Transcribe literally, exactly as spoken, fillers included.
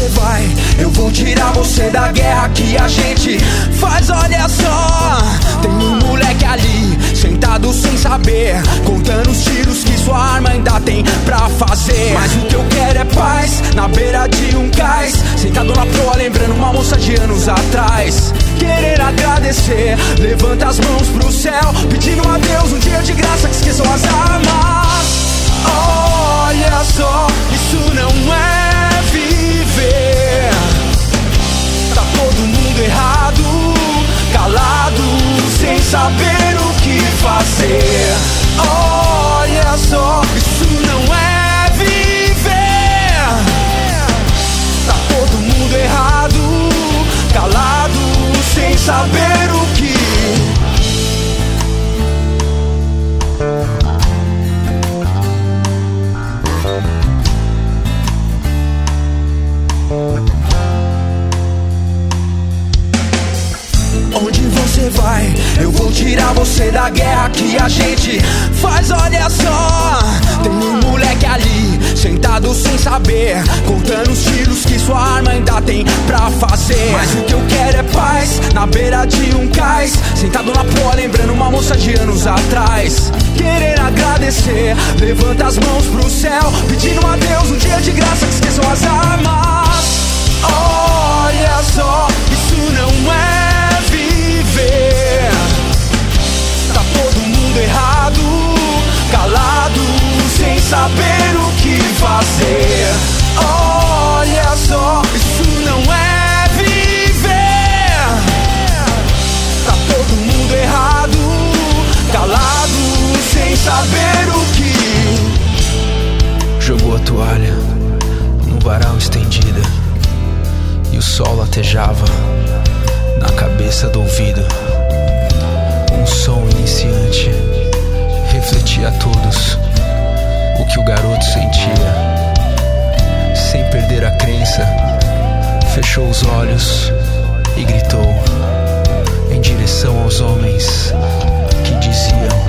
vai, eu vou tirar você da guerra que a gente faz. Olha só, tem um moleque ali, sentado sem saber, contando os tiros que sua arma ainda tem pra fazer. Mas o que eu quero é paz, na beira de um cais, sentado na proa lembrando uma moça de anos atrás. Querer agradecer, levanta as mãos pro céu, pedindo a Deus um dia de graça que esqueçam as armas. Olha só, isso não é viver. Tá todo mundo errado, calado, sem saber o que fazer. Olha só, isso não é viver. Tá todo mundo errado, calado, sem saber o que. Onde você vai, eu vou tirar você da guerra que a gente faz. Olha só, tem um moleque ali, sentado sem saber, contando os tiros que sua arma ainda tem pra fazer. Mas o que eu quero é paz, na beira de um cais, sentado na proa lembrando uma moça de anos atrás. Querer agradecer, levanta as mãos pro céu, pedindo a Deus um dia de graça que esqueçam as armas. Olha só, isso não é viver. Tá todo mundo errado, calado, sem saber o que fazer. Olha só, isso não é viver. Tá todo mundo errado, calado, sem saber o que. Jogou a toalha no varal estendida, e o sol latejava na cabeça do ouvido. Um som iniciante refletia a todos o que o garoto sentia. Sem perder a crença, fechou os olhos e gritou em direção aos homens que diziam: